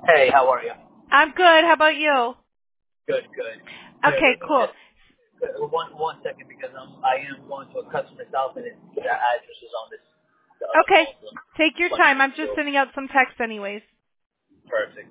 Hey, how are you? I'm good. How about you? Good, good. Okay, Let me cool. just one second because I am going to a customer's house and the address is on this the other Okay, phone. So take your time. I'm just sending out some text anyways. perfect.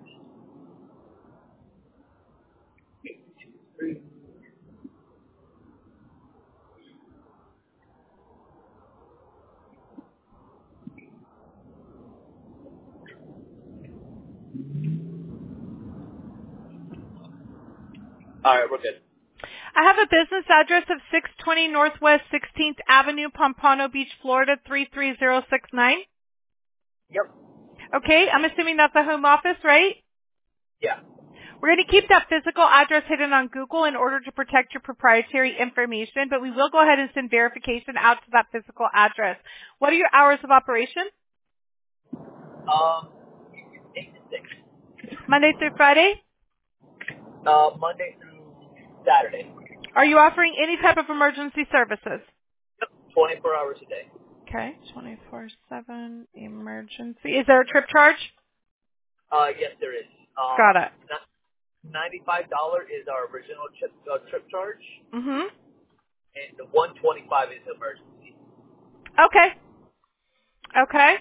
All right, we're good. I have a business address of 620 Northwest 16th Avenue, Pompano Beach, Florida 33069. Yep. Okay, I'm assuming that's a home office, right? Yeah. We're going to keep that physical address hidden on Google in order to protect your proprietary information, but we will go ahead and send verification out to that physical address. What are your hours of operation? Um, 8 to 6. Monday through Friday? Monday through Saturday. Are you offering any type of emergency services? Yep. 24 hours a day. Okay, 24/7 emergency. Is there a trip charge? Yes, there is. Got it. $95 is our original trip charge, Mhm. and the 125 is emergency. Okay. Okay.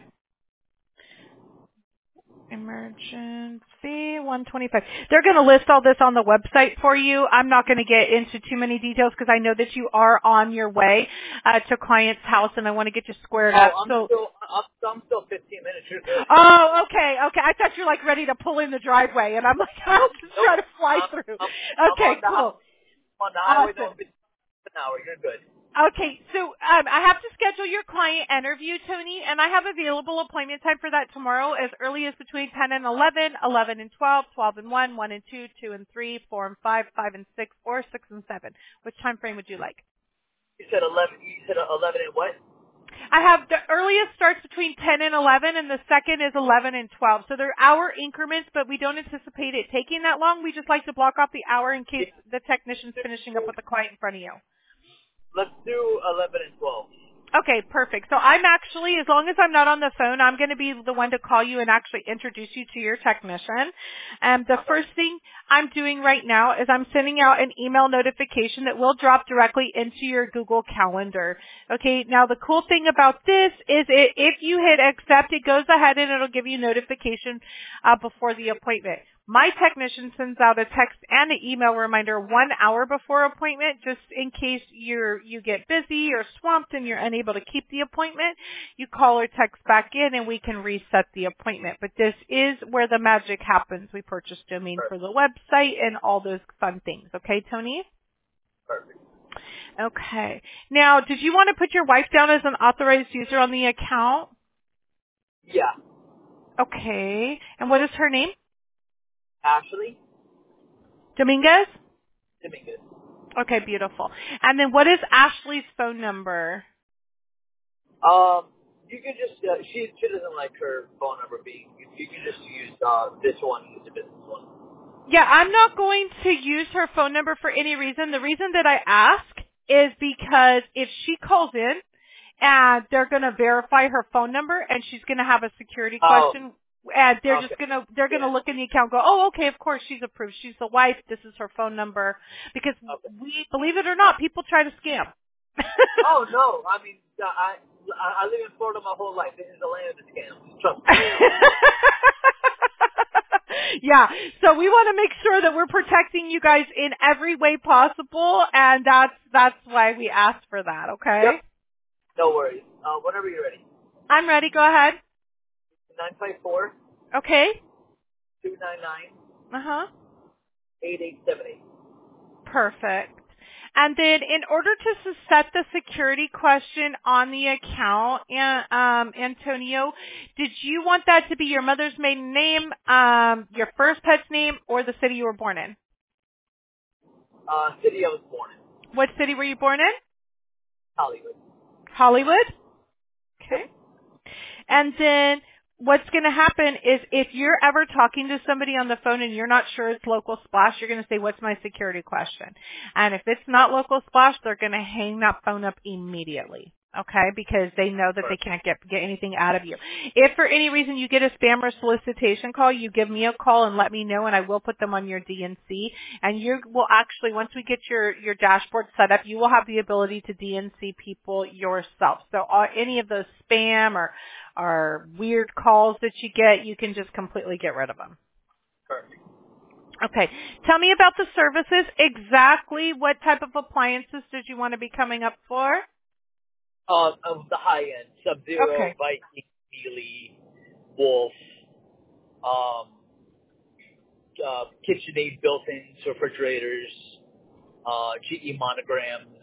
Emergency 125. They're going to list all this on the website for you. I'm not going to get into too many details because I know that you are on your way to client's house, and I want to get you squared up. So. I'm still 15 minutes. You're good. Oh, okay, okay. I thought you were like ready to pull in the driveway, and I'm like, I'll just try to fly through. I'm Okay, cool. on the highway Awesome. going 50 an hour. You're good. Okay, so I have to schedule your client interview, Tony, and I have available appointment time for that tomorrow as early as between 10 and 11, 11 and 12, 12 and 1, 1 and 2, 2 and 3, 4 and 5, 5 and 6, or 6 and 7. Which time frame would you like? You said 11. You said 11 and what? I have the earliest starts between 10 and 11, and the second is 11 and 12. So they're hour increments, but we don't anticipate it taking that long. We just like to block off the hour in case the technician's finishing up with the client in front of you. Let's do 11 and 12. Okay, perfect. So I'm actually, as long as I'm not on the phone, I'm going to be the one to call you and actually introduce you to your technician. The first thing I'm doing right now is I'm sending out an email notification that will drop directly into your Google Calendar. Okay, now the cool thing about this is if you hit accept, it goes ahead and it'll give you notification before the appointment. My technician sends out a text and an email reminder 1 hour before appointment, just in case you get busy or swamped and you're unable to keep the appointment. You call or text back in and we can reset the appointment. But this is where the magic happens. We purchase domain for the website and all those fun things. Okay, Tony? Perfect. Okay. Now, did you want to put your wife down as an authorized user on the account? Yeah. Okay. And what is her name? Ashley Dominguez? Dominguez. Okay, beautiful. And then what is Ashley's phone number? You can just she doesn't like her phone number being. You can just use this one, use the business one. Yeah, I'm not going to use her phone number for any reason. The reason that I ask is because if she calls in and they're going to verify her phone number and she's going to have a security question and they're just going to look in the account and go, "Oh, okay, of course she's approved. She's the wife. This is her phone number." Because we, believe it or not, people try to scam. Oh no! I mean, I live in Florida my whole life. This is the land of the scams. Trust me. Yeah, so we want to make sure that we're protecting you guys in every way possible, and that's why we asked for that. Okay. Yep. No worries. Whenever you're ready. I'm ready. Go ahead. 954. Okay. 299. Uh-huh. 8878. Perfect. And then in order to set the security question on the account, Antonio, did you want that to be your mother's maiden name, your first pet's name, or the city you were born in? City I was born in. What city were you born in? Hollywood. Hollywood? Okay. Yep. And then what's going to happen is if you're ever talking to somebody on the phone and you're not sure it's Local Splash, you're going to say, "What's my security question?" And if it's not Local Splash, they're going to hang that phone up immediately. okay, because they know that they can't get anything out of you. If for any reason you get a spam or solicitation call, you give me a call and let me know, and I will put them on your DNC. And you will actually, once we get your dashboard set up, you will have the ability to DNC people yourself. So any of those spam or weird calls that you get, you can just completely get rid of them. Perfect. Okay. Tell me about the services. Exactly what type of appliances did you want to be coming up for? Of the high end, Sub-Zero, Okay. Viking, Miele, Wolf, KitchenAid built-ins, refrigerators, GE monograms.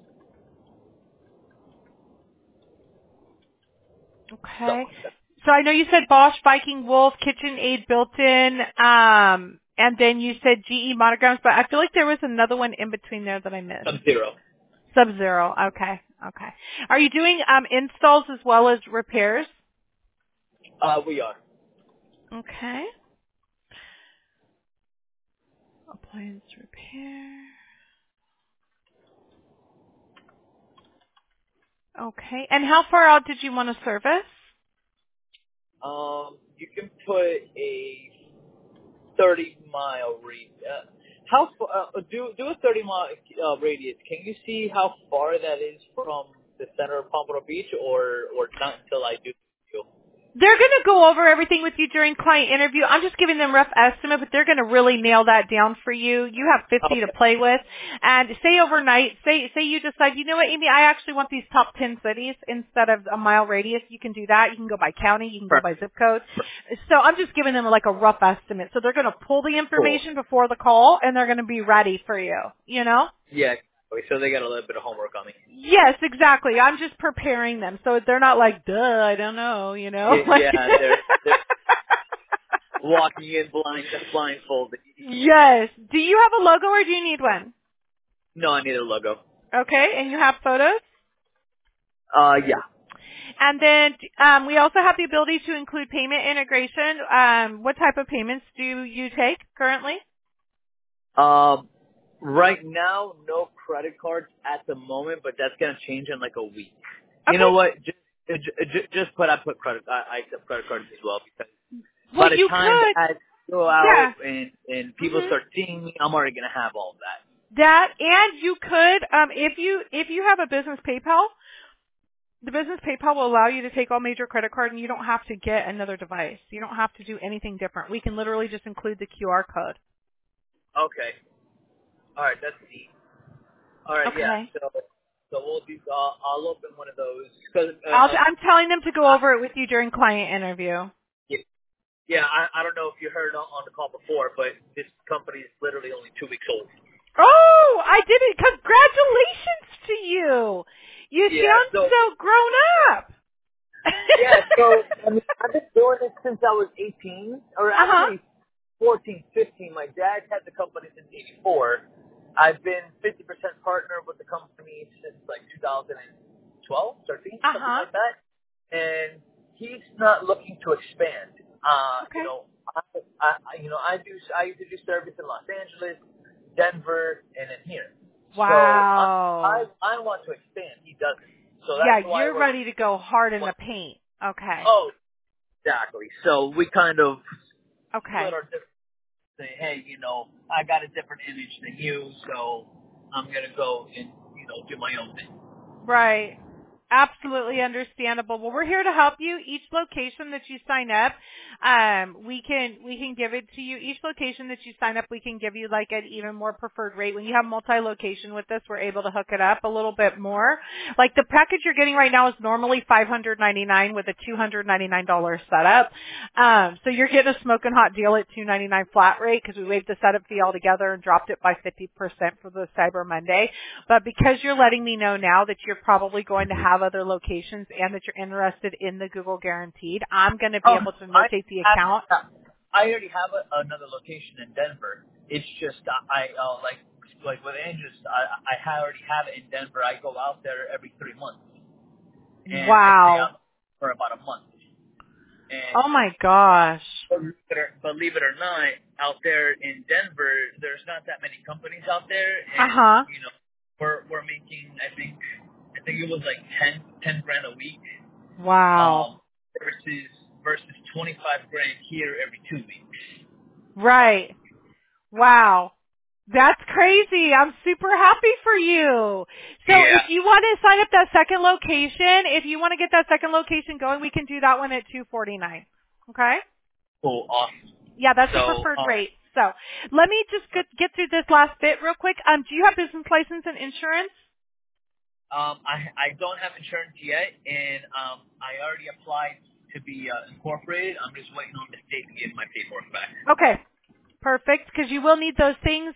Okay. So I know you said Bosch, Viking, Wolf, KitchenAid built-in, and then you said GE monograms, but I feel like there was another one in between there that I missed. Sub-Zero. Sub-Zero. Okay. Okay. Are you doing installs as well as repairs? We are. Okay. Appliance repair. Okay. And how far out did you want to service? You can put a 30-mile radius. Do a 30-mile radius. Can you see how far that is from the center of Pompano Beach, or not until I do? They're going to go over everything with you during client interview. I'm just giving them rough estimate, but they're going to really nail that down for you. You have 50 to play with. And say overnight, say you decide, you know what, Amy, I actually want these top 10 cities instead of a mile radius. You can do that. You can go by county. You can go by zip code. So I'm just giving them like a rough estimate. So they're going to pull the information before the call, and they're going to be ready for you, you know? Yeah. So they got a little bit of homework on me. Yes, exactly. I'm just preparing them, so they're not like, duh, I don't know, you know? Yeah, they're walking in blindfolded. Yes. Do you have a logo or do you need one? No, I need a logo. Okay, and you have photos? Yeah. And then we also have the ability to include payment integration. What type of payments do you take currently? Right now, no credit cards at the moment, but that's gonna change in like a week. Okay. You know what? Just put credit. I accept credit cards as well, because Well, by the you time could. that I go out and people start seeing me, I'm already gonna have all of that. That, and you could, if you have a business PayPal, the business PayPal will allow you to take all major credit card, and you don't have to get another device. You don't have to do anything different. We can literally just include the QR code. Okay. All right, that's neat. All right, Okay. yeah. So we'll do. I'll open one of those. Cause, I'm telling them to go over it with you during client interview. yeah. I don't know if you heard on the call before, but this company is literally only 2 weeks old. Oh, I did it. Congratulations to you. You sound so grown up. Yeah, so I mean, I've been doing it since I was 18, or actually 14, 15. My dad had the company since 84. I've been 50% partner with the company since like 2012, 13, something like that. And he's not looking to expand. Okay. I used to do service in Los Angeles, Denver, and then here. Wow. So I want to expand. He doesn't. So that's why you're ready to go hard in the paint. Okay. Oh, exactly. So we kind of Okay. split our different. Say, hey, I got a different image than you, so I'm gonna go and do my own thing. Right. Absolutely understandable. Well, we're here to help you. Each location that you sign up, we can give it to you. Each location that you sign up, we can give you like an even more preferred rate. When you have multi-location with us, we're able to hook it up a little bit more. Like the package you're getting right now is normally $599 with a $299 setup. So you're getting a smoking hot deal at $299 flat rate because we waived the setup fee altogether and dropped it by 50% for the Cyber Monday. But because you're letting me know now that you're probably going to have other locations and that you're interested in the Google Guaranteed, I'm going to be able to notate the account. I already have another location in Denver. It's just I like with Andrews, I already have it in Denver. I go out there every 3 months. And I stay out for about a month. And oh my gosh. Believe it or not, out there in Denver, there's not that many companies out there. And, we're making, I think think it was like 10 grand a week. Wow. Versus 25 grand here every 2 weeks. Right. Wow. That's crazy. I'm super happy for you. So if you want to sign up that second location, if you want to get that second location going, we can do that one at $249. Okay? Cool. Awesome. Yeah, that's the preferred rate. So let me just get through this last bit real quick. Do you have business license and insurance? I don't have insurance yet, and I already applied to be incorporated. I'm just waiting on the state to get my paperwork back. Okay. Perfect, because you will need those things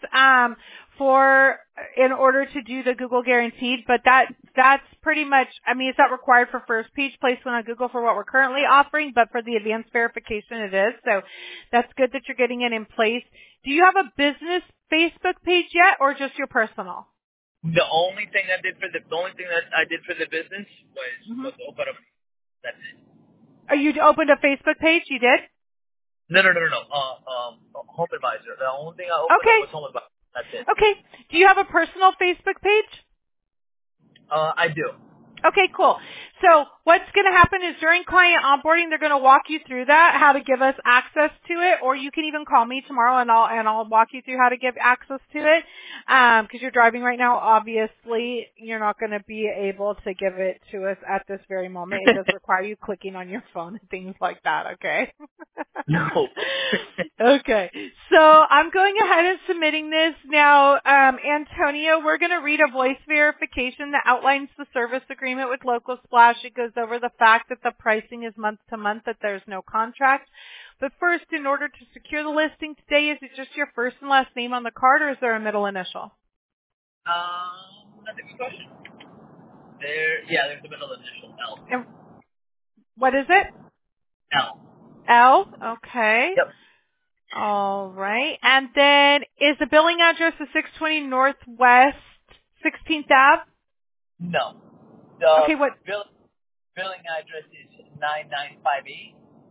in order to do the Google Guaranteed, but that's pretty much, I mean, it's not required for first page placement on Google for what we're currently offering, but for the advanced verification it is, so that's good that you're getting it in place. Do you have a business Facebook page yet, or just your personal? The only thing that I did for the business was open up. That's it. Are you opened a Facebook page? You did? No. Home Advisor. The only thing I opened up was Home Advisor. That's it. Okay. Do you have a personal Facebook page? I do. Okay, cool. So what's going to happen is during client onboarding, they're going to walk you through that, how to give us access to it, or you can even call me tomorrow and I'll walk you through how to give access to it. Because you're driving right now, obviously, you're not going to be able to give it to us at this very moment. It does require you clicking on your phone and things like that, okay? No. Okay. So I'm going ahead and submitting this now. Antonio, we're going to read a voice verification that outlines the service agreement with Local Splash. It goes over the fact that the pricing is month to month, that there's no contract. But first, in order to secure the listing today, is it just your first and last name on the card, or is there a middle initial? That's a good question. There's a middle initial, L. And what is it? L. L? Okay. Yep. All right. And then is the billing address the 620 Northwest 16th Ave? No. Okay, what? Billing address is 9958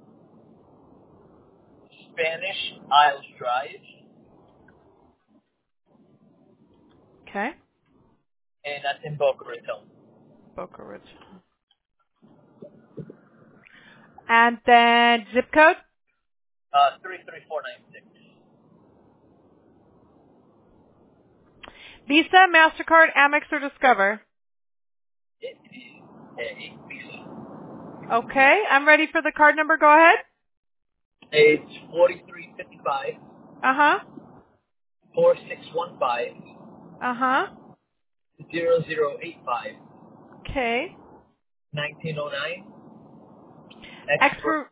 Spanish Isles Drive. Okay. And that's in Boca Raton. Boca Raton. And then zip code? 33496. Visa, MasterCard, Amex, or Discover? It is a Visa. Okay, I'm ready for the card number. Go ahead. It's 4355. Uh-huh. 4615. Uh-huh. 0085. Okay. 1909. Expert.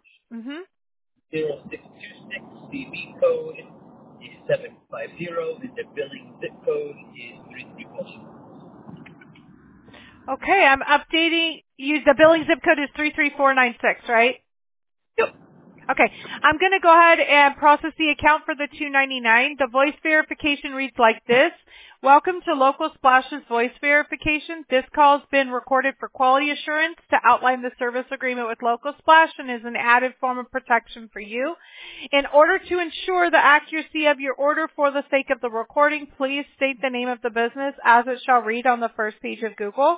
0626. CB code is 750. And the billing zip code is 334. Okay, I'm updating you. The billing zip code is 33496, right? Yep. Okay, I'm going to go ahead and process the account for the $299. The voice verification reads like this. Welcome to Local Splash's voice verification. This call has been recorded for quality assurance to outline the service agreement with Local Splash and is an added form of protection for you. In order to ensure the accuracy of your order for the sake of the recording, please state the name of the business as it shall read on the first page of Google.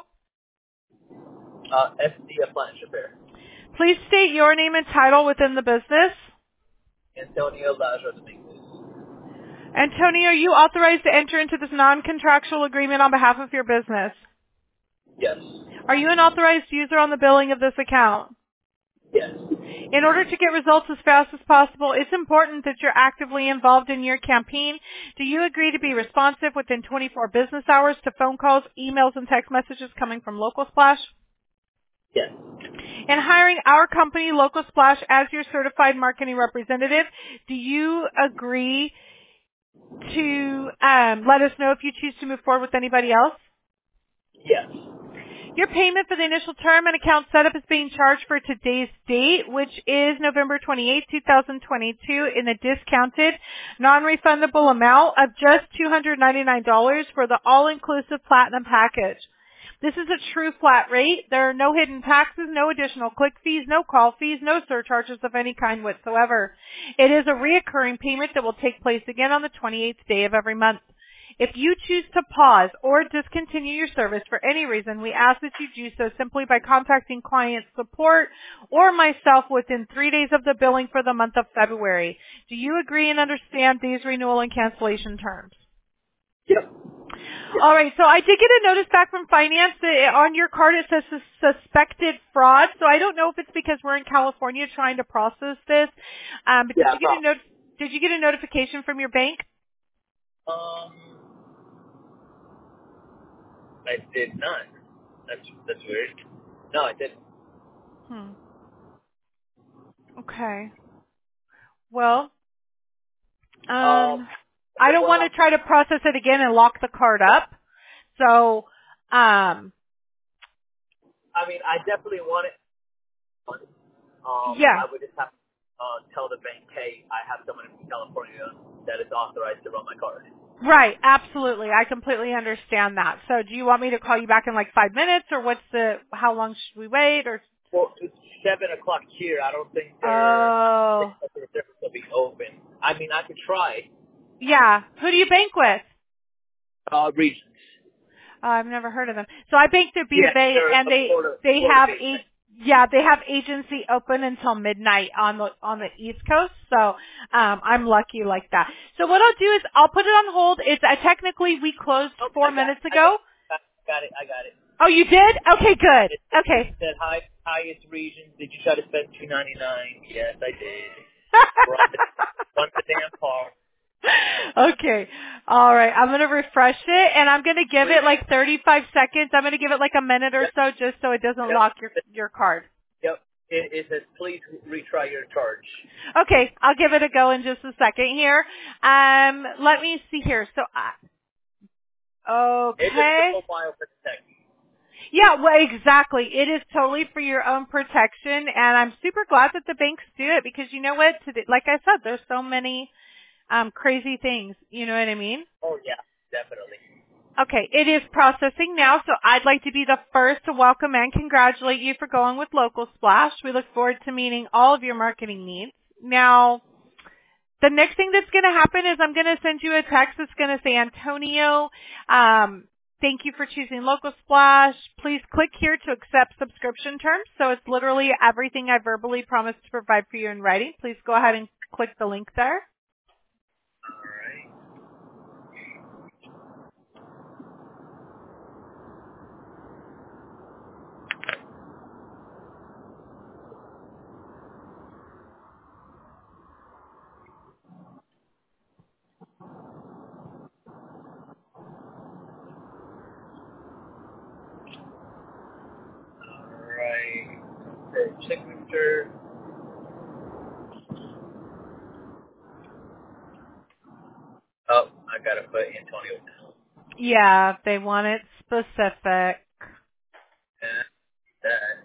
SD Appliance Repair. Please state your name and title within the business. Antonio Laja Dominguez. Antonio, are you authorized to enter into this non-contractual agreement on behalf of your business? Yes. Are you an authorized user on the billing of this account? Yes. In order to get results as fast as possible, it's important that you're actively involved in your campaign. Do you agree to be responsive within 24 business hours to phone calls, emails, and text messages coming from Local Splash? Yes. In hiring our company, Local Splash, as your certified marketing representative, do you agree to let us know if you choose to move forward with anybody else? Yes. Your payment for the initial term and account setup is being charged for today's date, which is November 28, 2022, in a discounted, non-refundable amount of just $299 for the all-inclusive platinum package. This is a true flat rate. There are no hidden taxes, no additional click fees, no call fees, no surcharges of any kind whatsoever. It is a reoccurring payment that will take place again on the 28th day of every month. If you choose to pause or discontinue your service for any reason, we ask that you do so simply by contacting client support or myself within 3 days of the billing for the month of February. Do you agree and understand these renewal and cancellation terms? Yep. All right, so I did get a notice back from finance that on your card it says suspected fraud. So I don't know if it's because we're in California trying to process this. But Yeah. did you get a notification from your bank? I did not. That's weird. No, I didn't. Okay. Well, I don't want to try to process it again and lock the card up. So, I mean, I definitely want it. yeah. I would just have to tell the bank, hey, I have someone from California that is authorized to run my card. Right, absolutely. I completely understand that. So do you want me to call you back in like 5 minutes, or how long should we wait, or? Well, it's 7 o'clock here. I don't think Oh. their service will be open. I mean, I could try. Yeah. Who do you bank with? Regions. I've never heard of them. So I banked at B of A, and they have agency open until midnight on the East Coast. So I'm lucky like that. So what I'll do is I'll put it on hold. Technically we closed 4 minutes ago. I got it. Oh, you did? Okay, good. Okay. It said highest regions. Did you try to spend $2.99? Yes, I did. Run the damn car. Okay. All right. I'm going to refresh it, and I'm going to give it like 35 seconds. I'm going to give it like a minute or so just so it doesn't lock your card. Yep. It says, please retry your charge. Okay. I'll give it a go in just a second here. Let me see here. So, okay. It's a mobile protection. Yeah, well, exactly. It is totally for your own protection, and I'm super glad that the banks do it because you know what? Like I said, there's so many crazy things. You know what I mean? Oh, yeah, definitely. Okay, it is processing now, so I'd like to be the first to welcome and congratulate you for going with Local Splash. We look forward to meeting all of your marketing needs. Now, the next thing that's going to happen is I'm going to send you a text that's going to say, Antonio, thank you for choosing Local Splash. Please click here to accept subscription terms. So it's literally everything I verbally promised to provide for you in writing. Please go ahead and click the link there. Alright. For signature. Oh, I gotta put Antonio down. Yeah, they want it specific. And that.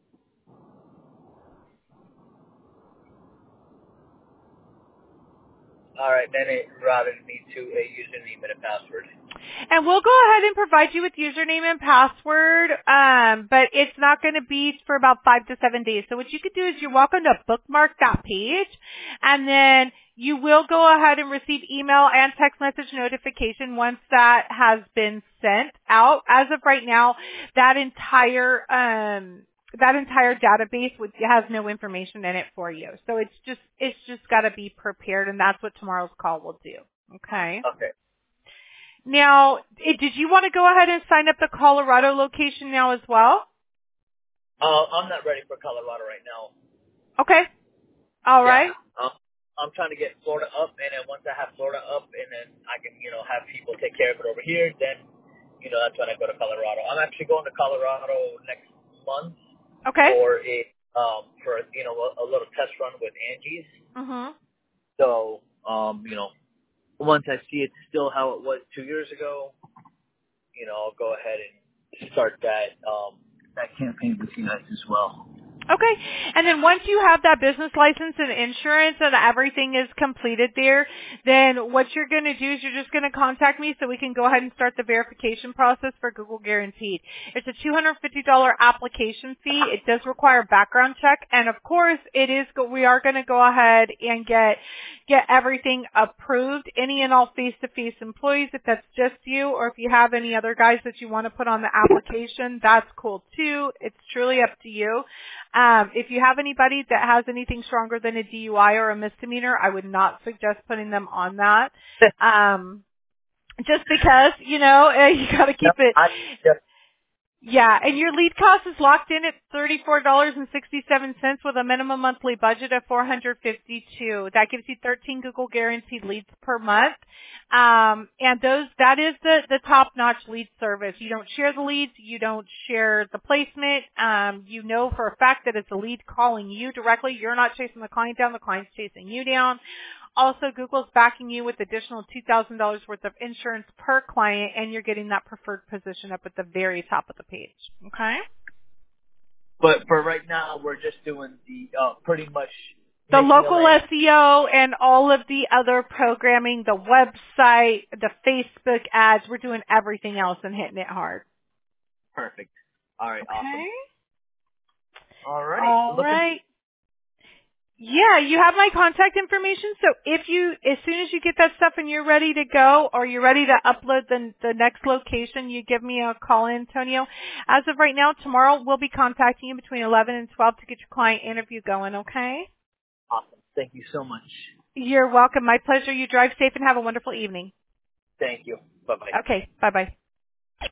Alright, then it routed me to a username and a password. And we'll go ahead and provide you with username and password, but it's not going to be for about 5 to 7 days. So what you could do is you're welcome to bookmark that page, and then you will go ahead and receive email and text message notification once that has been sent out. As of right now, that entire database has no information in it for you. So it's just got to be prepared, and that's what tomorrow's call will do. Okay. Okay. Now, did you want to go ahead and sign up the Colorado location now as well? I'm not ready for Colorado right now. Okay. All right. I'm trying to get Florida up, and then once I have Florida up, and then I can, have people take care of it over here, then, that's when I go to Colorado. I'm actually going to Colorado next month. Okay. For a little test run with Angie's. Mhm. So, once I see it still how it was 2 years ago, I'll go ahead and start that campaign with you guys as well. Okay. And then once you have that business license and insurance and everything is completed there, then what you're going to do is you're just going to contact me so we can go ahead and start the verification process for Google Guaranteed. It's a $250 application fee. It does require a background check. And of course, we are going to go ahead and get everything approved. Any and all face-to-face employees, if that's just you, or if you have any other guys that you want to put on the application, that's cool too. It's truly up to you. If you have anybody that has anything stronger than a DUI or a misdemeanor, I would not suggest putting them on that. Just because, you got to keep it. Yeah, and your lead cost is locked in at $34.67 with a minimum monthly budget of $452. That gives you 13 Google Guaranteed leads per month. And that is the top-notch lead service. You don't share the leads. You don't share the placement. You know for a fact that it's a lead calling you directly. You're not chasing the client down. The client's chasing you down. Also, Google's backing you with additional $2,000 worth of insurance per client, and you're getting that preferred position up at the very top of the page. Okay? But for right now, we're just doing the pretty much the local SEO and all of the other programming, the website, the Facebook ads. We're doing everything else and hitting it hard. Perfect. All right. Okay. Awesome. All right. All right. Yeah, you have my contact information. So as soon as you get that stuff and you're ready to go, or you're ready to upload the next location, you give me a call, Antonio. As of right now, tomorrow we'll be contacting you between 11 and 12 to get your client interview going. Okay? Awesome. Thank you so much. You're welcome. My pleasure. You drive safe and have a wonderful evening. Thank you. Bye bye. Okay. Bye bye.